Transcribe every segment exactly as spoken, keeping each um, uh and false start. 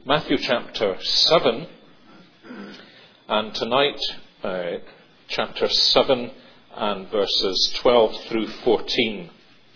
Matthew chapter seven, and tonight uh, chapter seven and verses twelve through fourteen.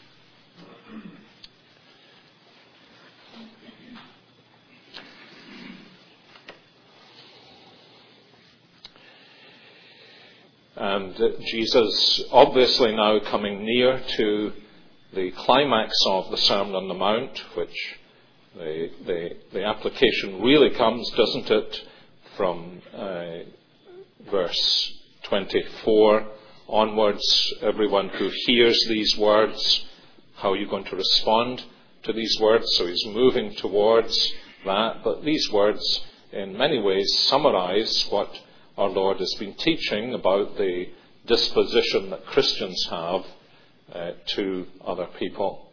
And uh, Jesus, obviously now coming near to the climax of the Sermon on the Mount, which the, the, the application really comes, doesn't it, from uh, verse twenty-four onwards. Everyone who hears these words, how are you going to respond to these words? So he's moving towards that, but these words in many ways summarize what our Lord has been teaching about the disposition that Christians have uh, to other people.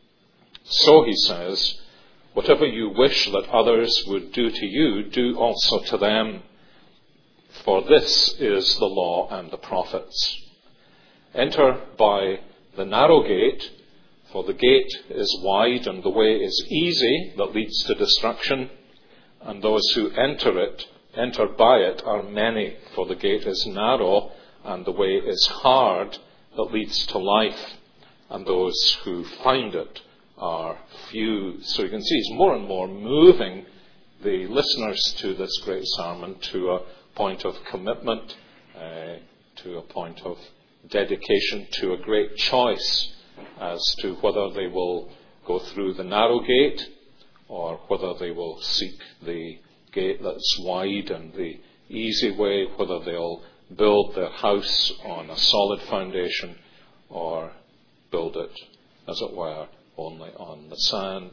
So he says, whatever you wish that others would do to you, do also to them. For this is the law and the prophets. Enter by the narrow gate, for the gate is wide and the way is easy that leads to destruction, and those who enter it Enter by it are many, for the gate is narrow and the way is hard that leads to life, and those who find it are few. So you can see he's more and more moving the listeners to this great sermon to a point of commitment, uh, to a point of dedication, to a great choice as to whether they will go through the narrow gate or whether they will seek the gate that's wide and the easy way, whether they'll build their house on a solid foundation or build it, as it were, only on the sand.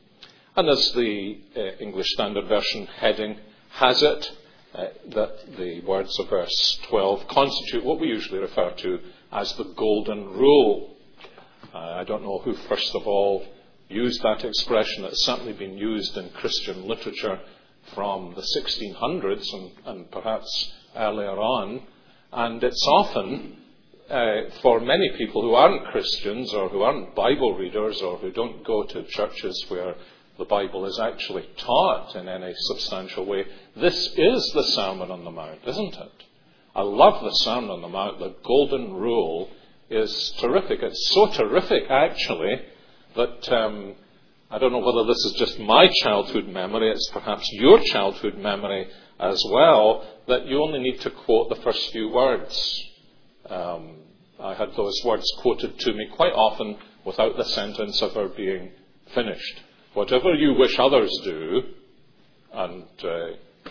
And as the uh, English Standard Version heading has it, uh, that the words of verse twelve constitute what we usually refer to as the Golden Rule. Uh, I don't know who first of all used that expression. It's certainly been used in Christian literature from the sixteen hundreds and, and perhaps earlier on. And it's often, uh, for many people who aren't Christians or who aren't Bible readers or who don't go to churches where the Bible is actually taught in any substantial way, this is the Sermon on the Mount, isn't it? I love the Sermon on the Mount. The Golden Rule is terrific. It's so terrific, actually, that Um, I don't know whether this is just my childhood memory, it's perhaps your childhood memory as well, that you only need to quote the first few words. Um, I had those words quoted to me quite often without the sentence ever being finished. Whatever you wish others do, and uh,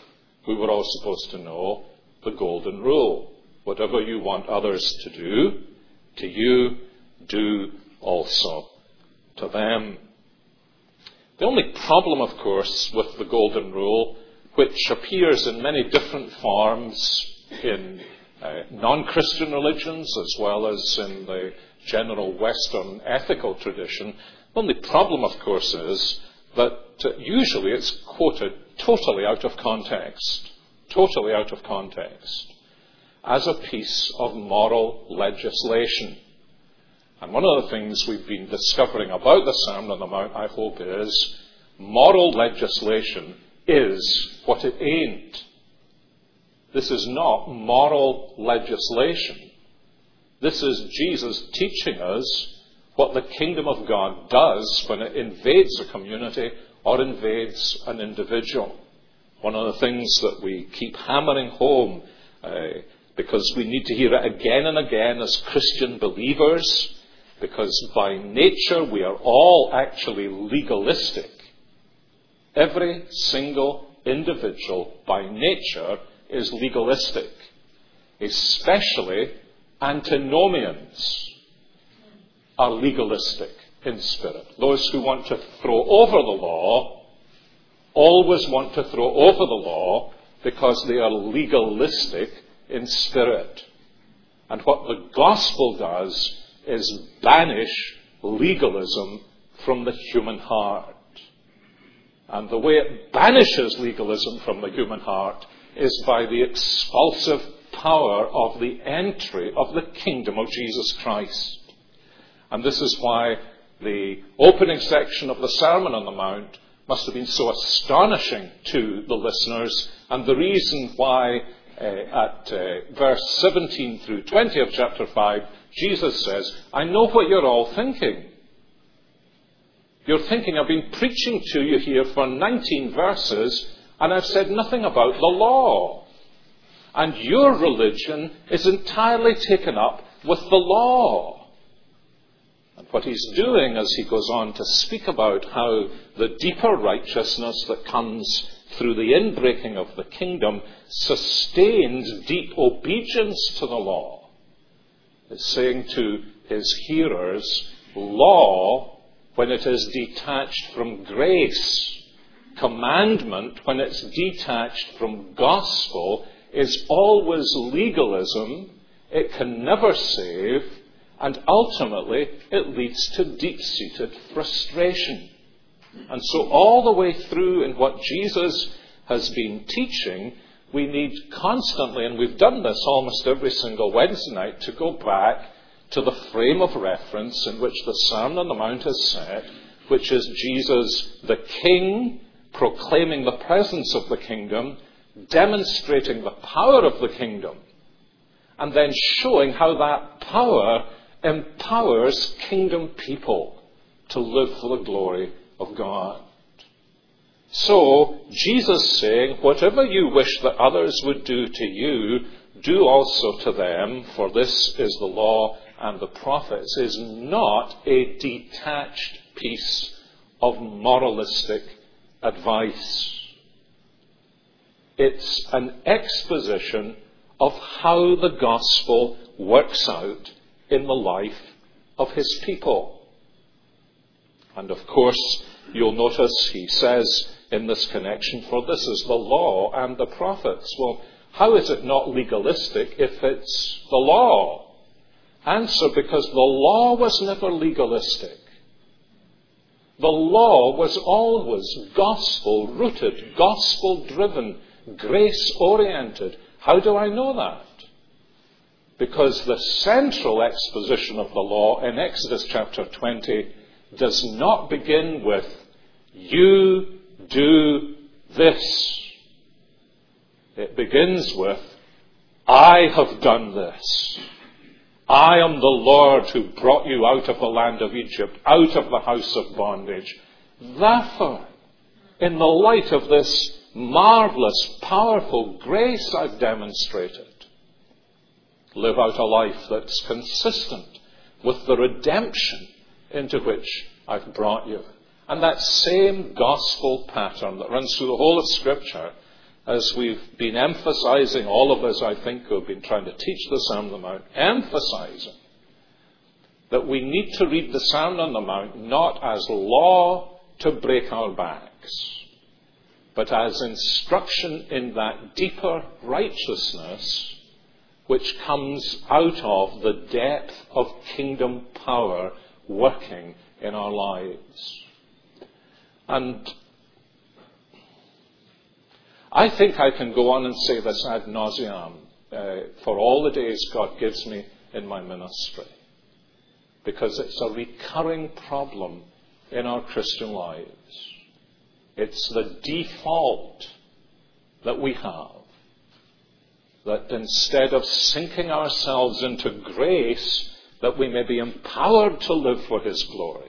we were all supposed to know the Golden Rule. Whatever you want others to do, to you, do also to them. The only problem, of course, with the Golden Rule, which appears in many different forms in uh, non-Christian religions as well as in the general Western ethical tradition, the only problem, of course, is that uh, usually it's quoted totally out of context, totally out of context, as a piece of moral legislation. And one of the things we've been discovering about the Sermon on the Mount, I hope, is moral legislation is what it ain't. This is not moral legislation. This is Jesus teaching us what the kingdom of God does when it invades a community or invades an individual. One of the things that we keep hammering home, uh, because we need to hear it again and again as Christian believers, because by nature we are all actually legalistic. Every single individual by nature is legalistic, especially antinomians are legalistic in spirit. Those who want to throw over the law always want to throw over the law because they are legalistic in spirit. And what the gospel does is banish legalism from the human heart. And the way it banishes legalism from the human heart is by the expulsive power of the entry of the kingdom of Jesus Christ. And this is why the opening section of the Sermon on the Mount must have been so astonishing to the listeners, and the reason why uh, at uh, verse seventeen through twenty of chapter five, Jesus says, I know what you're all thinking. You're thinking, I've been preaching to you here for nineteen verses, and I've said nothing about the law. And your religion is entirely taken up with the law. And what he's doing as he goes on to speak about how the deeper righteousness that comes through the inbreaking of the kingdom sustains deep obedience to the law, is saying to his hearers, law, when it is detached from grace, commandment, when it's detached from gospel, is always legalism. It can never save, and ultimately it leads to deep-seated frustration. And so all the way through in what Jesus has been teaching, we need constantly, and we've done this almost every single Wednesday night, to go back to the frame of reference in which the Sermon on the Mount is set, which is Jesus the King, proclaiming the presence of the kingdom, demonstrating the power of the kingdom, and then showing how that power empowers kingdom people to live for the glory of God. So, Jesus saying, whatever you wish that others would do to you, do also to them, for this is the law and the prophets, is not a detached piece of moralistic advice. It's an exposition of how the gospel works out in the life of his people. And of course, you'll notice he says in this connection, for this is the law and the prophets. Well, how is it not legalistic if it's the law? Answer, because the law was never legalistic. The law was always gospel-rooted, gospel-driven, grace-oriented. How do I know that? Because the central exposition of the law in Exodus chapter twenty does not begin with, you do this. It begins with, I have done this. I am the Lord who brought you out of the land of Egypt, out of the house of bondage. Therefore, in the light of this marvelous, powerful grace I've demonstrated, live out a life that's consistent with the redemption into which I've brought you. And that same gospel pattern that runs through the whole of Scripture, as we've been emphasizing, all of us, I think, who have been trying to teach the Sermon on the Mount, emphasizing that we need to read the Sermon on the Mount not as law to break our backs, but as instruction in that deeper righteousness which comes out of the depth of kingdom power working in our lives. And I think I can go on and say this ad nauseam uh, for all the days God gives me in my ministry, because it's a recurring problem in our Christian lives. It's the default that we have, that instead of sinking ourselves into grace, that we may be empowered to live for his glory,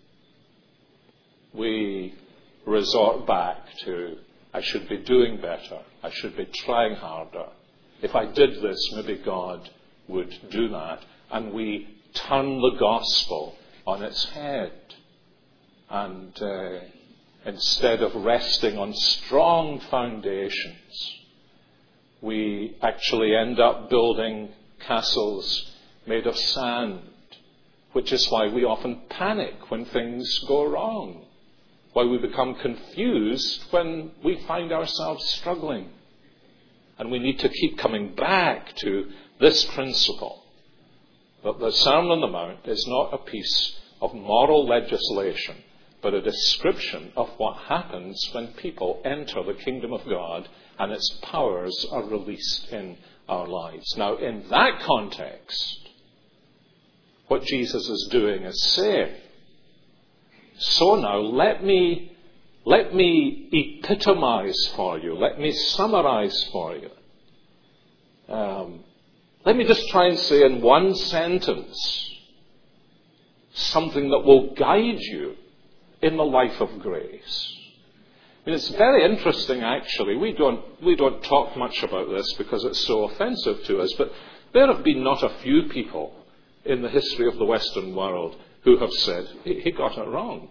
we resort back to, I should be doing better, I should be trying harder. If I did this, maybe God would do that. And we turn the gospel on its head. And uh, instead of resting on strong foundations, we actually end up building castles made of sand, which is why we often panic when things go wrong, why we become confused when we find ourselves struggling. And we need to keep coming back to this principle, that the Sermon on the Mount is not a piece of moral legislation, but a description of what happens when people enter the kingdom of God and its powers are released in our lives. Now, in that context, what Jesus is doing is saying, so now let me Let me epitomize for you. Let me summarize for you. Um, let me just try and say in one sentence something that will guide you in the life of grace. I mean, it's very interesting, actually. We don't, we don't talk much about this because it's so offensive to us, but there have been not a few people in the history of the Western world who have said, he, he got it wrong.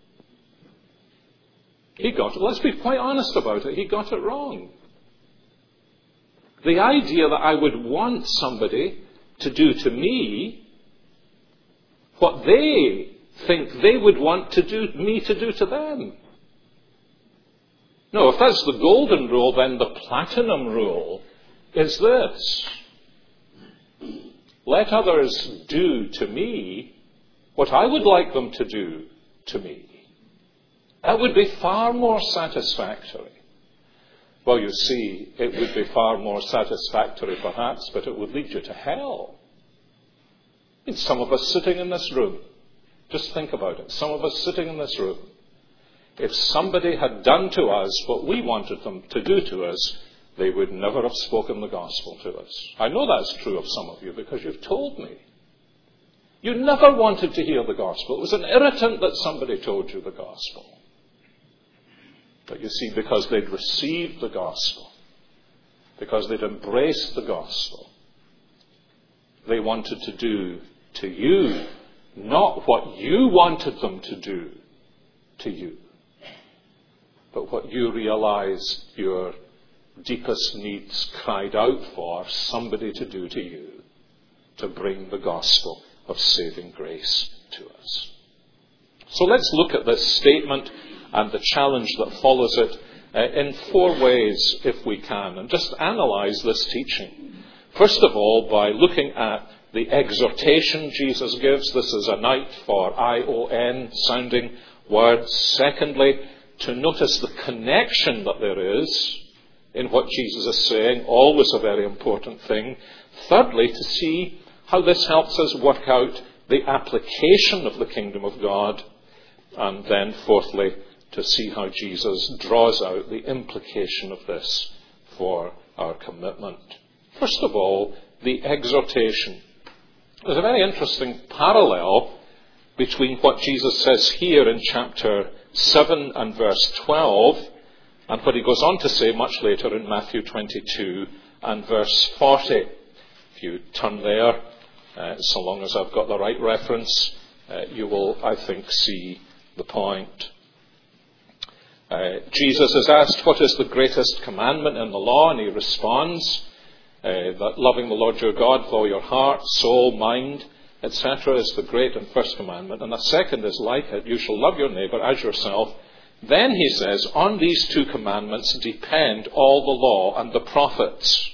He got it. Let's be quite honest about it. He got it wrong. The idea that I would want somebody to do to me what they think they would want to do me to do to them. No, if that's the golden rule, then the platinum rule is this. Let others do to me what I would like them to do to me. That would be far more satisfactory. Well, you see, it would be far more satisfactory perhaps, but it would lead you to hell. It's some of us sitting in this room. Just think about it. Some of us sitting in this room. If somebody had done to us what we wanted them to do to us, they would never have spoken the gospel to us. I know that's true of some of you because you've told me. You never wanted to hear the gospel. It was an irritant that somebody told you the gospel. But you see, because they'd received the gospel, because they'd embraced the gospel, they wanted to do to you not what you wanted them to do to you, but what you realized your deepest needs cried out for somebody to do to you, to bring the gospel of saving grace to us. So let's look at this statement and the challenge that follows it uh, in four ways, if we can, and just analyze this teaching. First of all, by looking at the exhortation Jesus gives. This is a night for I O N sounding words. Secondly, to notice the connection that there is in what Jesus is saying, always a very important thing. Thirdly, to see how this helps us work out the application of the kingdom of God. And then fourthly, to see how Jesus draws out the implication of this for our commitment. First of all, the exhortation. There's a very interesting parallel between what Jesus says here in chapter seven and verse twelve and what he goes on to say much later in Matthew twenty-two and verse forty. If you turn there, uh, so long as I've got the right reference, uh, you will, I think, see the point. Uh, Jesus is asked, what is the greatest commandment in the law? And he responds uh, that loving the Lord your God with all your heart, soul, mind, et cetera is the great and first commandment. And the second is like it, you shall love your neighbour as yourself. Then he says, on these two commandments depend all the law and the prophets.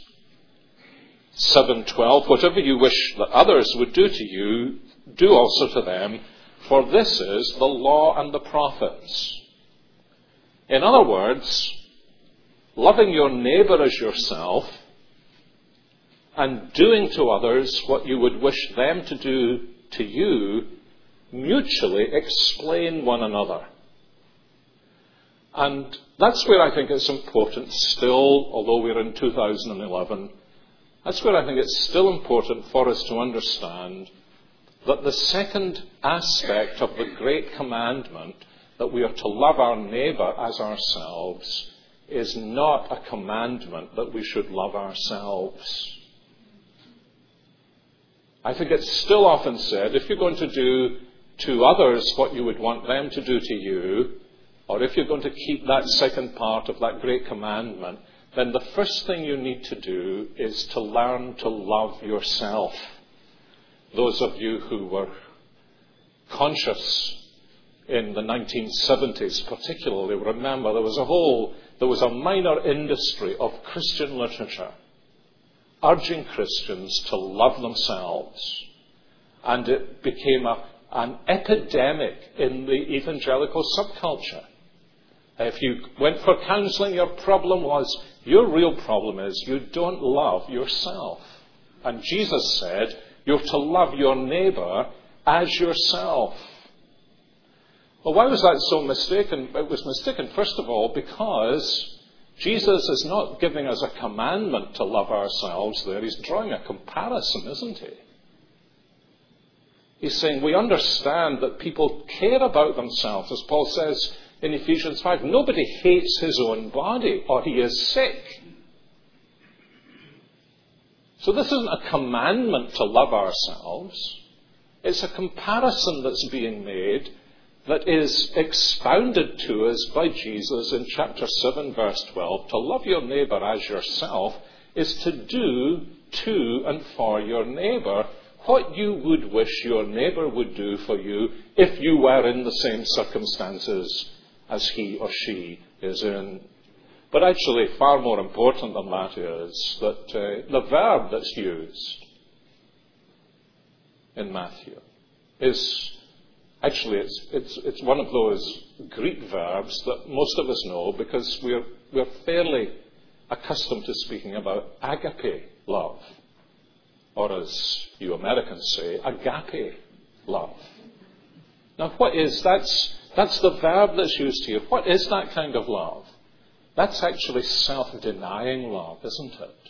seven twelve, whatever you wish that others would do to you, do also to them, for this is the law and the prophets. In other words, loving your neighbour as yourself and doing to others what you would wish them to do to you mutually explain one another. And that's where I think it's important still, although we're in two thousand eleven, that's where I think it's still important for us to understand that the second aspect of the great commandment, that we are to love our neighbour as ourselves, is not a commandment that we should love ourselves. I think it's still often said, if you're going to do to others what you would want them to do to you, or if you're going to keep that second part of that great commandment, then the first thing you need to do is to learn to love yourself. Those of you who were conscious in the nineteen seventies particularly remember there was a whole, there was a minor industry of Christian literature urging Christians to love themselves. And it became a, an epidemic in the evangelical subculture. If you went for counselling, your problem was, your real problem is you don't love yourself. And Jesus said, you're to love your neighbour as yourself. Well, why was that so mistaken? It was mistaken, first of all, because Jesus is not giving us a commandment to love ourselves there. He's drawing a comparison, isn't he? He's saying we understand that people care about themselves. As Paul says in Ephesians five, nobody hates his own body or he is sick. So this isn't a commandment to love ourselves. It's a comparison that's being made that is expounded to us by Jesus in chapter seven, verse twelve. To love your neighbour as yourself is to do to and for your neighbour what you would wish your neighbour would do for you if you were in the same circumstances as he or she is in. But actually, far more important than that is that uh, the verb that's used in Matthew is actually it's, it's, it's one of those Greek verbs that most of us know because we're, we're fairly accustomed to speaking about agape love. Or as you Americans say, agape love. Now what is, that's, that's the verb that's used here. What is that kind of love? That's actually self-denying love, isn't it?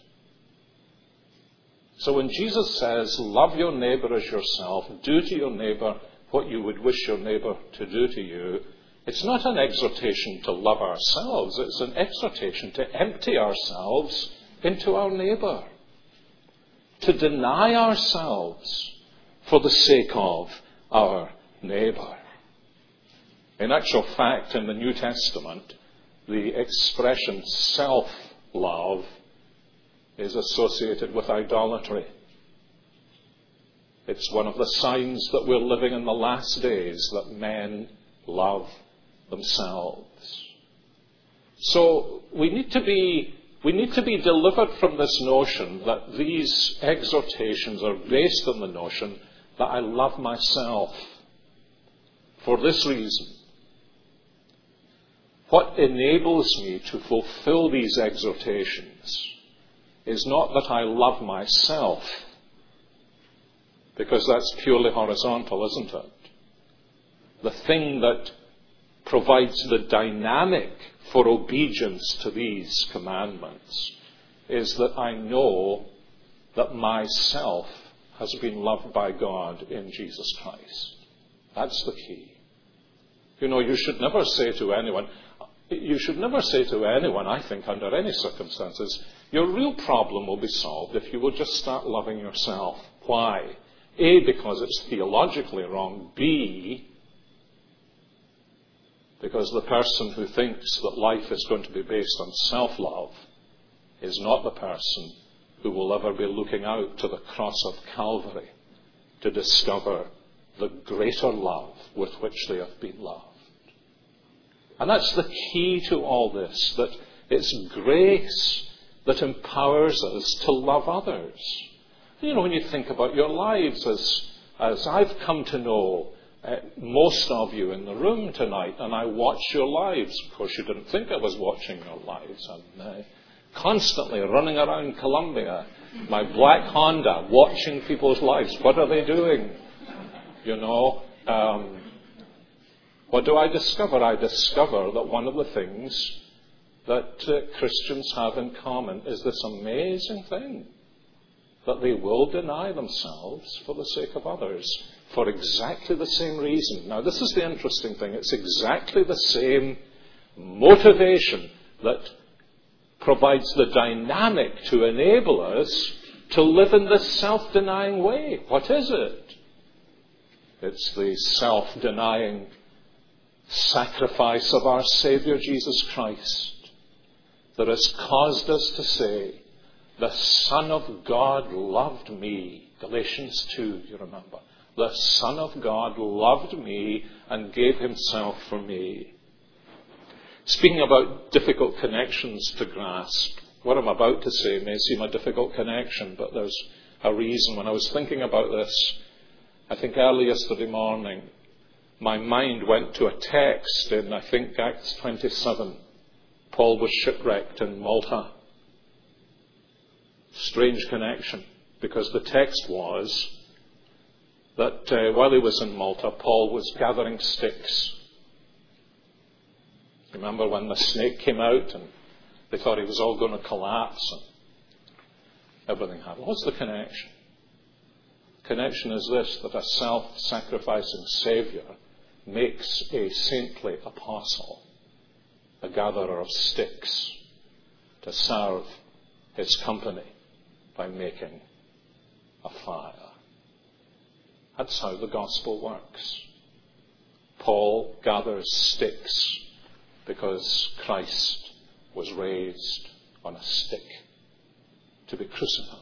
So when Jesus says, love your neighbour as yourself, do to your neighbour what you would wish your neighbour to do to you, it's not an exhortation to love ourselves, it's an exhortation to empty ourselves into our neighbour. To deny ourselves for the sake of our neighbour. In actual fact, in the New Testament, the expression self-love is associated with idolatry. It's one of the signs that we're living in the last days, that men love themselves. So we need to be We need to be delivered from this notion that these exhortations are based on the notion that I love myself for this reason. What enables me to fulfill these exhortations is not that I love myself, because that's purely horizontal, isn't it? The thing that provides the dynamic for obedience to these commandments is that I know that myself has been loved by God in Jesus Christ. That's the key. You know, you should never say to anyone, you should never say to anyone, I think, under any circumstances, your real problem will be solved if you will just start loving yourself. Why? A, because it's theologically wrong. B, because the person who thinks that life is going to be based on self-love is not the person who will ever be looking out to the cross of Calvary to discover the greater love with which they have been loved. And that's the key to all this, that it's grace that empowers us to love others. You know, when you think about your lives, as, as I've come to know Uh, most of you in the room tonight, and I watch your lives. Of course, you didn't think I was watching your lives. I'm uh, constantly running around Columbia, my black Honda, watching people's lives. What are they doing? You know, um, what do I discover? I discover that one of the things that uh, Christians have in common is this amazing thing, that they will deny themselves for the sake of others, for exactly the same reason. Now, this is the interesting thing. It's exactly the same motivation that provides the dynamic to enable us to live in this self-denying way. What is it? It's the self-denying sacrifice of our Saviour Jesus Christ that has caused us to say, the Son of God loved me. Galatians two, you remember. The Son of God loved me and gave himself for me. Speaking about difficult connections to grasp, what I'm about to say may seem a difficult connection, but there's a reason. When I was thinking about this, I think early yesterday morning, my mind went to a text in, I think, Acts twenty-seven. Paul was shipwrecked in Malta. Strange connection, because the text was that uh, while he was in Malta, Paul was gathering sticks Remember when the snake came out and they thought he was all going to collapse and everything happened? What's the connection? Connection is this, that a self-sacrificing Saviour makes a saintly apostle, a gatherer of sticks, to serve his company by making a fire. That's how the gospel works. Paul gathers sticks because Christ was raised on a stick to be crucified.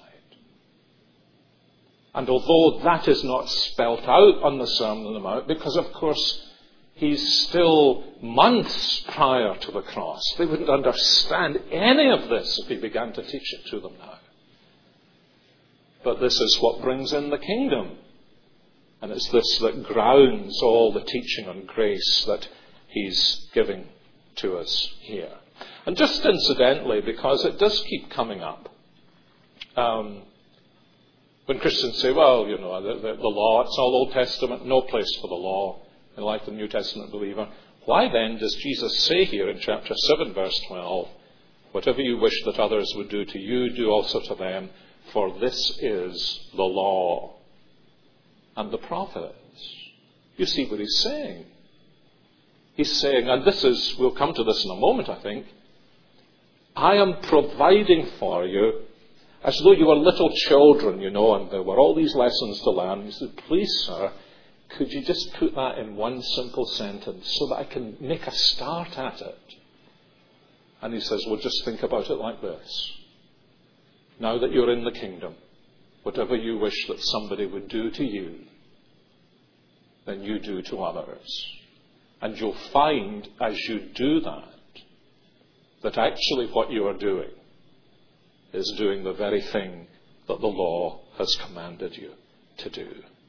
And although that is not spelt out on the Sermon on the Mount, because of course he's still months prior to the cross, they wouldn't understand any of this if he began to teach it to them now. But this is what brings in the kingdom. And it's this that grounds all the teaching on grace that he's giving to us here. And just incidentally, because it does keep coming up, um, when Christians say, well, you know, the, the, the law, it's all Old Testament, no place for the law in the life of the New Testament believer, why then does Jesus say here in chapter seven, verse twelve, whatever you wish that others would do to you, do also to them, for this is the law and the prophets? You see what he's saying. He's saying, and this is, we'll come to this in a moment, I think, I am providing for you as though you were little children, you know, and there were all these lessons to learn. He said, please, sir, could you just put that in one simple sentence so that I can make a start at it? And he says, well, just think about it like this. Now that you're in the kingdom, whatever you wish that somebody would do to you, then you do to others. And you'll find as you do that, that actually what you are doing is doing the very thing that the law has commanded you to do.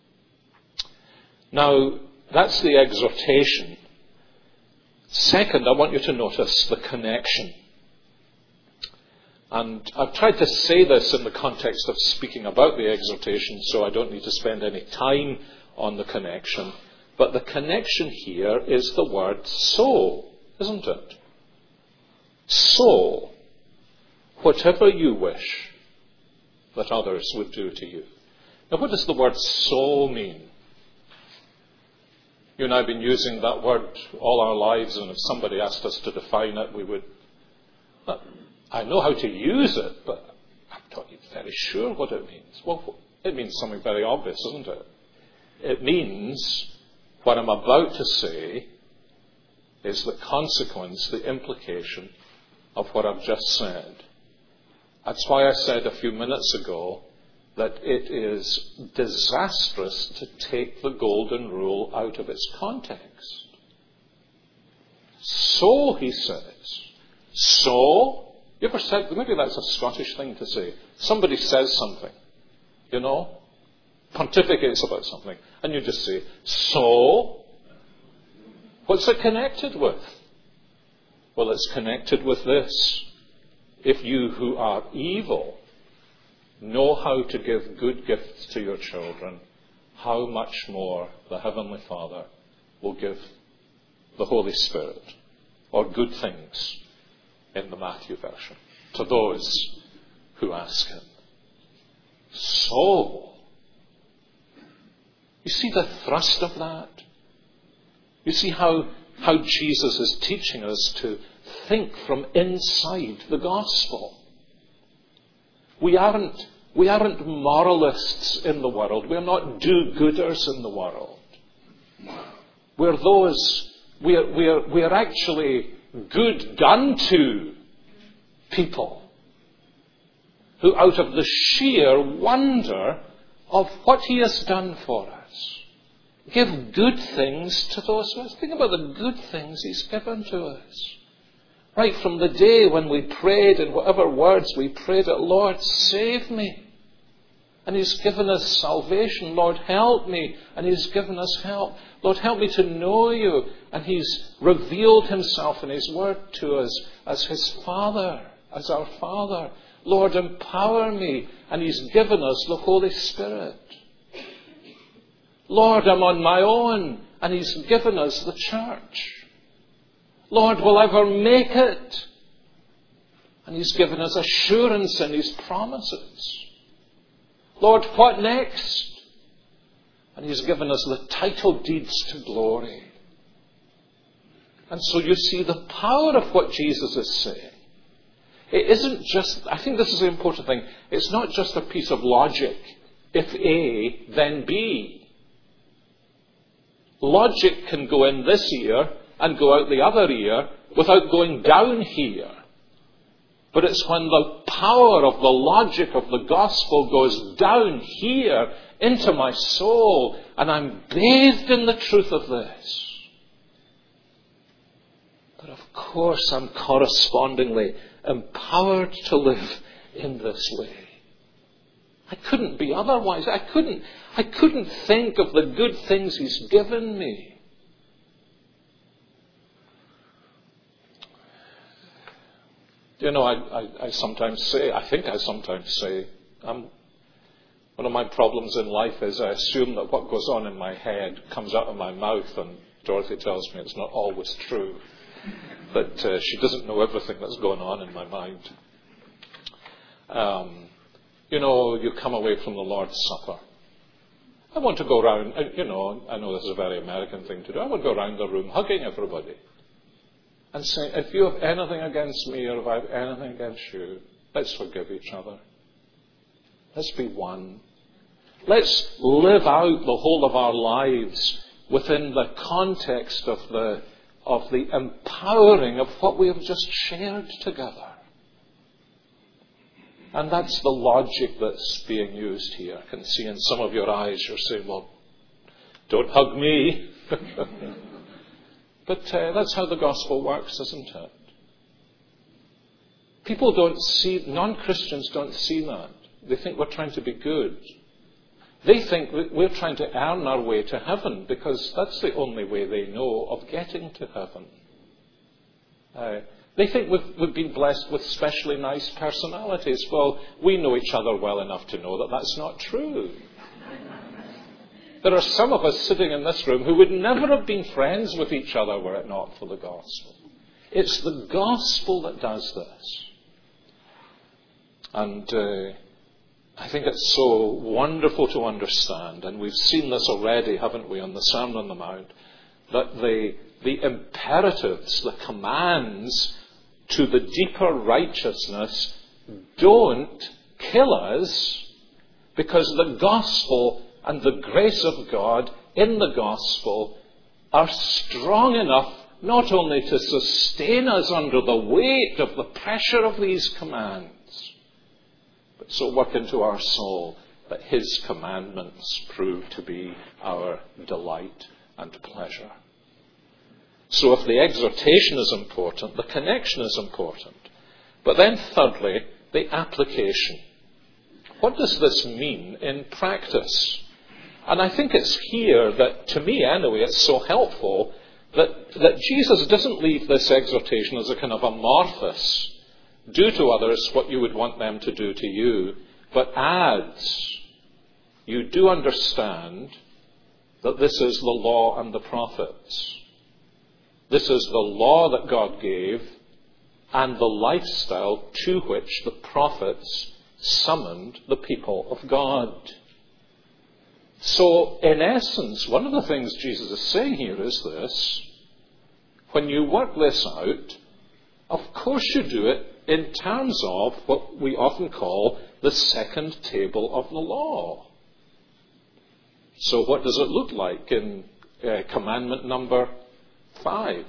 Now, that's the exhortation. Second, I want you to notice the connection. And I've tried to say this in the context of speaking about the exhortation, so I don't need to spend any time on the connection. But the connection here is the word so, isn't it? So, whatever you wish that others would do to you. Now, what does the word so mean? You and I have been using that word all our lives, and if somebody asked us to define it, we would... I know how to use it, but I'm not very sure what it means. Well, it means something very obvious, isn't it? It means what I'm about to say is the consequence, the implication of what I've just said. That's why I said a few minutes ago that it is disastrous to take the golden rule out of its context. So, he says, so... You ever said, maybe that's a Scottish thing to say. Somebody says something, you know, pontificates about something, and you just say, so? What's it connected with? Well, it's connected with this. If you who are evil know how to give good gifts to your children, how much more the Heavenly Father will give the Holy Spirit, or good things, in the Matthew version, to those who ask him. So, you see the thrust of that? You see how, how Jesus is teaching us to think from inside the gospel. We aren't, we aren't moralists in the world. We're not do-gooders in the world. We're those, we're, we're, we're actually good done to people who, out of the sheer wonder of what he has done for us, give good things to those who us. Think about the good things he's given to us. Right from the day when we prayed, in whatever words we prayed it, Lord, save me. And he's given us salvation. Lord, help me. And he's given us help. Lord, help me to know you. And he's revealed himself in his word to us as his Father, as our Father. Lord, empower me. And he's given us the Holy Spirit. Lord, I'm on my own. And he's given us the church. Lord, will I ever make it? And he's given us assurance in his promises. Lord, what next? And he's given us the title deeds to glory. And so you see the power of what Jesus is saying. It isn't just, I think this is the important thing, it's not just a piece of logic. If A, then B. Logic can go in this ear and go out the other ear without going down here. But it's when the power of the logic of the gospel goes down here into my soul and I'm bathed in the truth of this. But of course I'm correspondingly empowered to live in this way. I couldn't be otherwise. I couldn't, I couldn't think of the good things he's given me. You know, I, I, I sometimes say, I think I sometimes say, um, one of my problems in life is I assume that what goes on in my head comes out of my mouth, and Dorothy tells me it's not always true. But uh, she doesn't know everything that's going on in my mind. Um, you know, you come away from the Lord's Supper. I want to go around, you know, I know this is a very American thing to do. I would go around the room hugging everybody and saying, if you have anything against me or if I have anything against you, let's forgive each other. Let's be one. Let's live out the whole of our lives within the context of the of the empowering of what we have just shared together. And that's the logic that's being used here. I can see in some of your eyes you're saying, well, don't hug me. But uh, that's how the gospel works, isn't it? People don't see, non-Christians don't see that. They think we're trying to be good. They think we're trying to earn our way to heaven because that's the only way they know of getting to heaven. Uh, they think we've, we've been blessed with specially nice personalities. Well, we know each other well enough to know that that's not true. There are some of us sitting in this room who would never have been friends with each other were it not for the gospel. It's the gospel that does this. And uh, I think it's so wonderful to understand, and we've seen this already, haven't we, on the Sermon on the Mount, that the, the imperatives, the commands to the deeper righteousness don't kill us, because the gospel and the grace of God in the gospel are strong enough not only to sustain us under the weight of the pressure of these commands, but so work into our soul that his commandments prove to be our delight and pleasure. So if the exhortation is important, the connection is important. But then thirdly, the application. What does this mean in practice? And I think it's here that, to me anyway, it's so helpful that, that Jesus doesn't leave this exhortation as a kind of amorphous, do to others what you would want them to do to you, but adds, you do understand that this is the law and the prophets. This is the law that God gave and the lifestyle to which the prophets summoned the people of God. So, in essence, one of the things Jesus is saying here is this. When you work this out, of course you do it in terms of what we often call the second table of the law. So what does it look like in uh, commandment number five?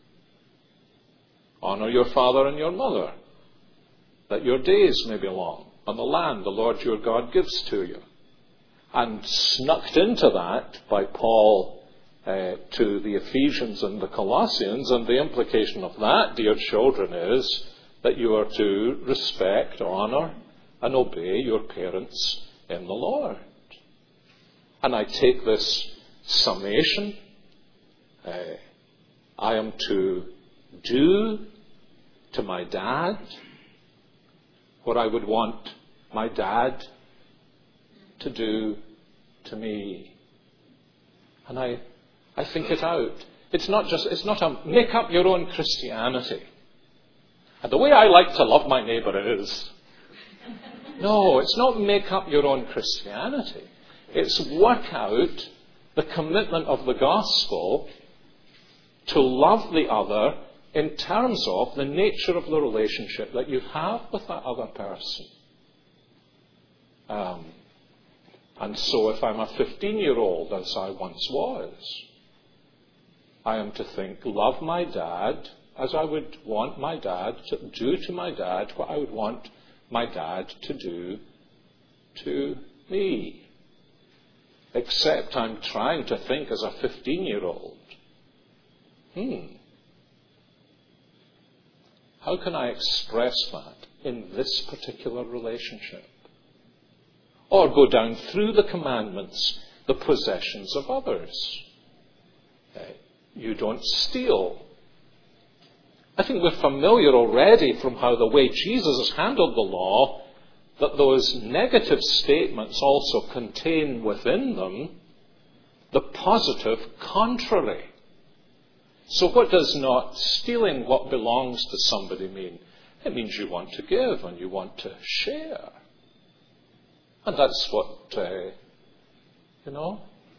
Honour your father and your mother, that your days may be long on the land the Lord your God gives to you. And snuck into that by Paul uh, to the Ephesians and the Colossians, and the implication of that, dear children, is that you are to respect, honour, and obey your parents in the Lord. And I take this summation. Uh, I am to do to my dad what I would want my dad to do to me. And I, I think it out. It's not just, it's not a make up your own Christianity. And the way I like to love my neighbour is, no, it's not make up your own Christianity. It's work out the commitment of the gospel to love the other in terms of the nature of the relationship that you have with that other person. Um, and so if I'm a fifteen-year-old, as I once was, I am to think, love my dad as I would want my dad to do to my dad what I would want my dad to do to me. Except I'm trying to think as a fifteen-year-old, hmm, how can I express that in this particular relationship? Or go down through the commandments, the possessions of others. Uh, you don't steal. I think we're familiar already from how the way Jesus has handled the law, that those negative statements also contain within them the positive contrary. So what does not stealing what belongs to somebody mean? It means you want to give and you want to share. And that's what, uh, you know.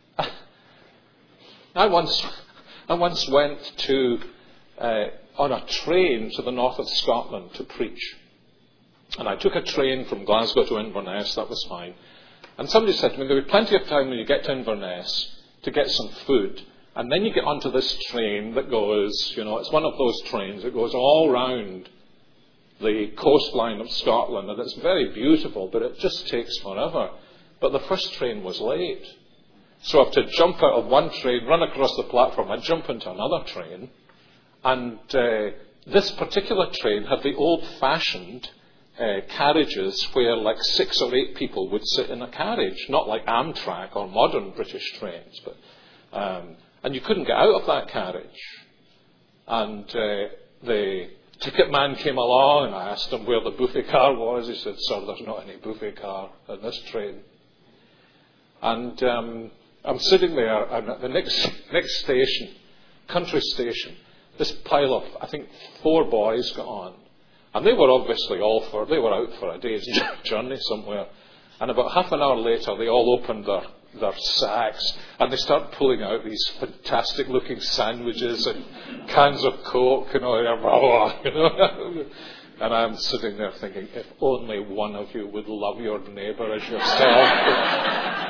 I once, I once went to, uh, on a train to the north of Scotland to preach. And I took a train from Glasgow to Inverness, that was fine. And somebody said to me, there'll be plenty of time when you get to Inverness to get some food. And then you get onto this train that goes, you know, it's one of those trains that goes all round the coastline of Scotland, and it's very beautiful, but it just takes forever. But the first train was late. So I have to jump out of one train, run across the platform, and jump into another train. And uh, this particular train had the old-fashioned uh, carriages where like six or eight people would sit in a carriage, not like Amtrak or modern British trains. But um, and you couldn't get out of that carriage. And uh, the ticket man came along, and I asked him where the buffet car was. He said, "Sir, there's not any buffet car in this train." And um, I'm sitting there, and at the next next station, country station, this pile of, I think, four boys got on. And they were obviously all for, they were out for a day's journey somewhere. And about half an hour later, they all opened their, their sacks, and they start pulling out these fantastic looking sandwiches and cans of Coke, you know, you know. And I'm sitting there thinking, if only one of you would love your neighbour as yourself.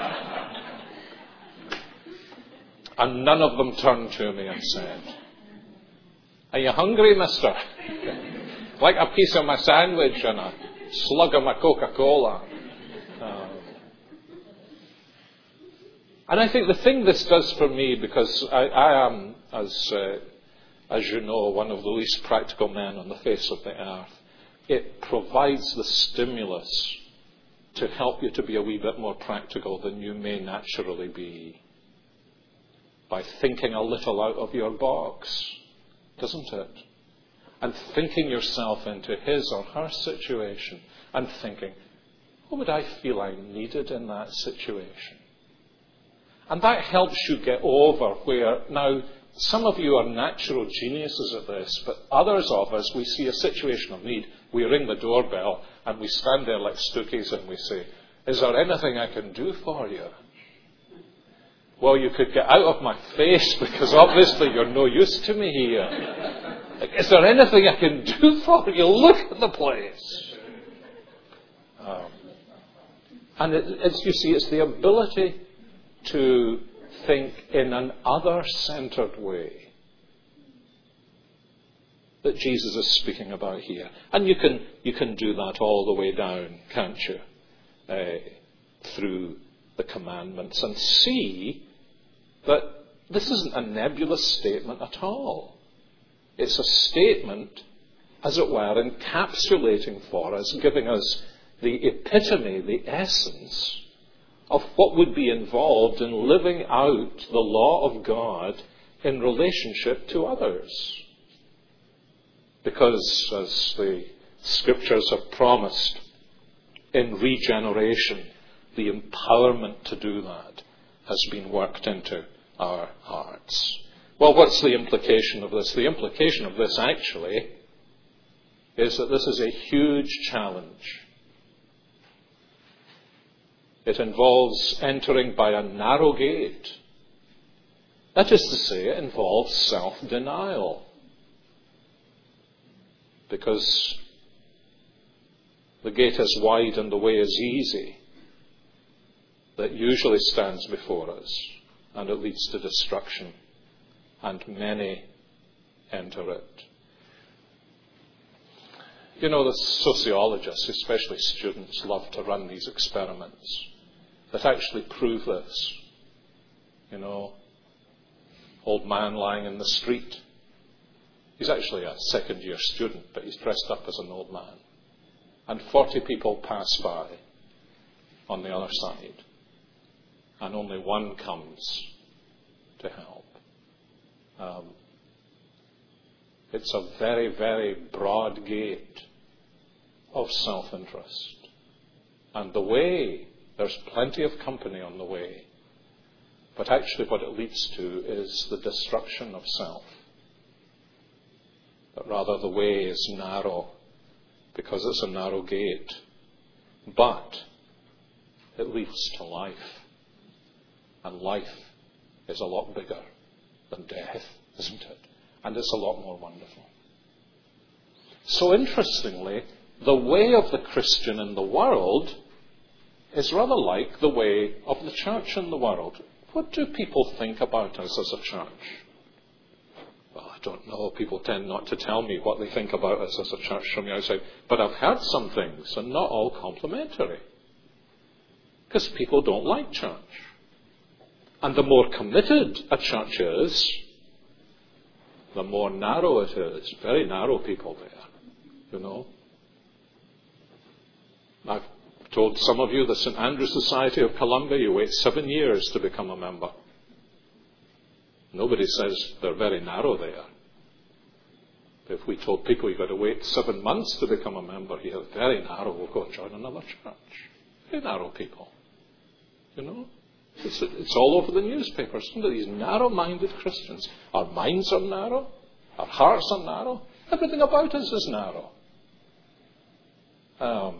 And none of them turned to me and said, "Are you hungry, mister? Like a piece of my sandwich and a slug of my Coca-Cola?" Um, and I think the thing this does for me, because I, I am, as uh, as you know, one of the least practical men on the face of the earth, it provides the stimulus to help you to be a wee bit more practical than you may naturally be, by thinking a little out of your box, doesn't it? And thinking yourself into his or her situation and thinking, what would I feel I needed in that situation? And that helps you get over where, now, some of you are natural geniuses at this, but others of us, we see a situation of need, we ring the doorbell, and we stand there like stookies and we say, "Is there anything I can do for you?" Well, you could get out of my face, because obviously you're no use to me here. Like, is there anything I can do for you? Look at the place. Um, and it, it's, you see, it's the ability to think in an other-centered way that Jesus is speaking about here. And you can you can do that all the way down, can't you? Uh, through the commandments, and see that this isn't a nebulous statement at all. It's a statement, as it were, encapsulating for us, giving us the epitome, the essence of what would be involved in living out the law of God in relationship to others. Because, as the scriptures have promised, in regeneration, the empowerment to do that has been worked into our hearts. Well, what's the implication of this? The implication of this, actually, is that this is a huge challenge. It involves entering by a narrow gate. That is to say, it involves self-denial. Because the gate is wide and the way is easy that usually stands before us, and it leads to destruction, and many enter it. You know, the sociologists, especially students, love to run these experiments that actually prove this. You know, old man lying in the street. He's actually a second-year student, but he's dressed up as an old man. And forty people pass by on the other side, and only one comes to help. Um, it's a very, very broad gate of self-interest. And the way, there's plenty of company on the way, but actually what it leads to is the destruction of self. But rather the way is narrow, because it's a narrow gate. But it leads to life. And life is a lot bigger than death, isn't it? And it's a lot more wonderful. So interestingly, the way of the Christian in the world is rather like the way of the church in the world. What do people think about us as a church? Well, I don't know. People tend not to tell me what they think about us as a church from the outside. But I've heard some things, and not all complimentary. Because people don't like church. And the more committed a church is, the more narrow it is. Very narrow people there, you know. I've told some of you the Saint Andrew Society of Columbia, you wait seven years to become a member. Nobody says they're very narrow there. If we told people you've got to wait seven months to become a member here, very narrow, we'll go and join another church. Very narrow people, you know. It's, it's all over the newspapers. Isn't it? These narrow-minded Christians. Our minds are narrow. Our hearts are narrow. Everything about us is narrow. Um,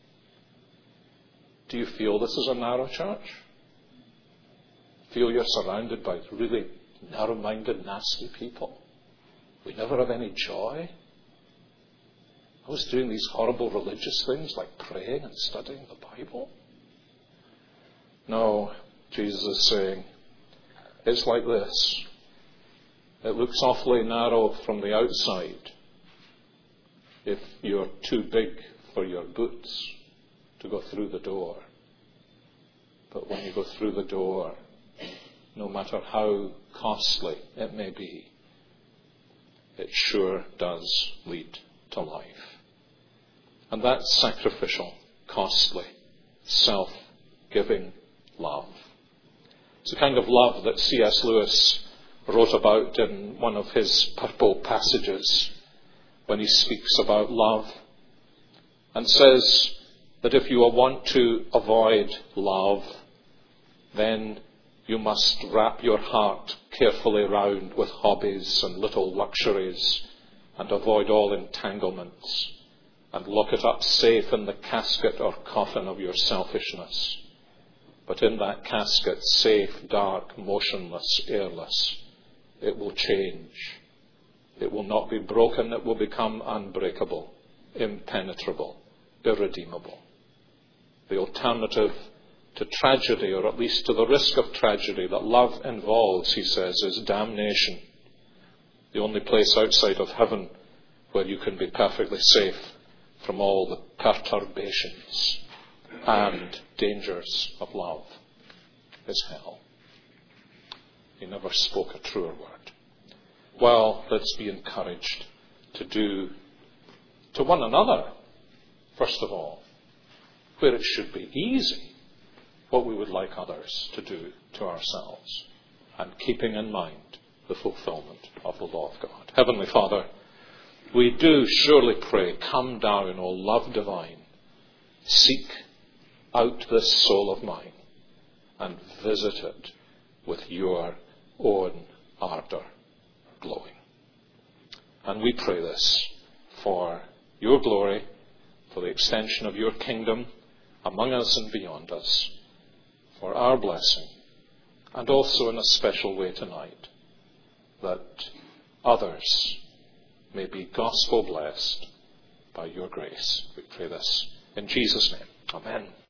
do you feel this is a narrow church? Feel you're surrounded by really narrow-minded, nasty people? We never have any joy. I was doing these horrible religious things like praying and studying the Bible. No. Jesus is saying, it's like this. It looks awfully narrow from the outside if you're too big for your boots to go through the door. But when you go through the door, no matter how costly it may be, it sure does lead to life. And that's sacrificial, costly, self-giving love. It's the kind of love that C S Lewis wrote about in one of his purple passages when he speaks about love, and says that if you want to avoid love, then you must wrap your heart carefully round with hobbies and little luxuries, and avoid all entanglements, and lock it up safe in the casket or coffin of your selfishness. But in that casket, safe, dark, motionless, airless, it will change. It will not be broken. It will become unbreakable, impenetrable, irredeemable. The alternative to tragedy, or at least to the risk of tragedy that love involves, he says, is damnation. The only place outside of heaven where you can be perfectly safe from all the perturbations and dangers of love is hell. He never spoke a truer word. Well, let's be encouraged to do to one another, first of all, where it should be easy, what we would like others to do to ourselves, and keeping in mind the fulfillment of the law of God. Heavenly Father, we do surely pray, come down, O love divine, seek out this soul of mine and visit it with your own ardour glowing. And we pray this for your glory, for the extension of your kingdom among us and beyond us, for our blessing, and also in a special way tonight, that others may be gospel blessed by your grace. We pray this in Jesus' name. Amen.